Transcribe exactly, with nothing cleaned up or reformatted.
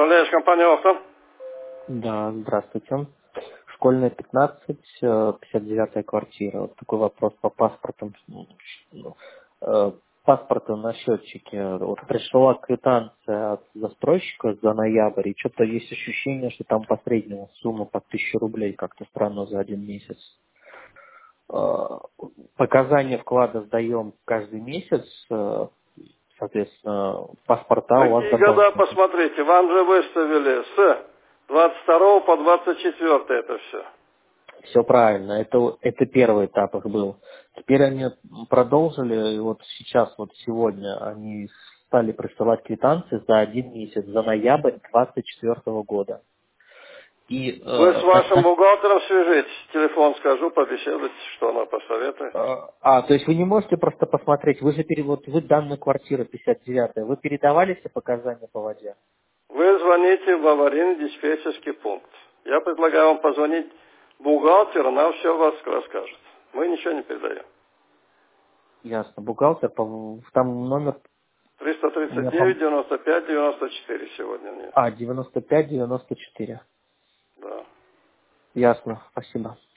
Управляешь компанией «Охта»? Да, здравствуйте. Школьная пятнадцать, э, пятьдесят девятая квартира. Вот такой вопрос по паспортам. Ну, э, Паспорта на счетчике. Вот пришла квитанция от застройщика за ноябрь, и что-то есть ощущение, что там по среднему сумма по тысяче рублей, как-то странно за один месяц. Э, Показания вклада сдаем каждый месяц, э, соответственно, паспорта у вас Какие года, загружены. посмотрите, вам же выставили с двадцать второго по двадцать четвёртое это все. Все правильно, это, это первый этап их был. Теперь они продолжили, и вот сейчас, вот сегодня, они стали присылать квитанции за один месяц, за ноябрь двадцать четвёртого года. И, э, Вы с на- вашим на- бухгалтером свяжитесь, телефон скажу, побеседуйте, что она посоветует. э, а, то есть вы не можете просто посмотреть, вы же перевод, вы данную квартиру пятьдесят девятая, вы передавали все показания по воде? Вы звоните в аварийный диспетчерский пункт. Я предлагаю вам позвонить бухгалтеру, она все вас расскажет. Мы ничего не передаем. Ясно, бухгалтер, по- там номер триста у тридцать меня, девять по девяносто пять девяносто четыре сегодня нет. а, девяносто пять девяносто четыре. Да. Ясно, спасибо.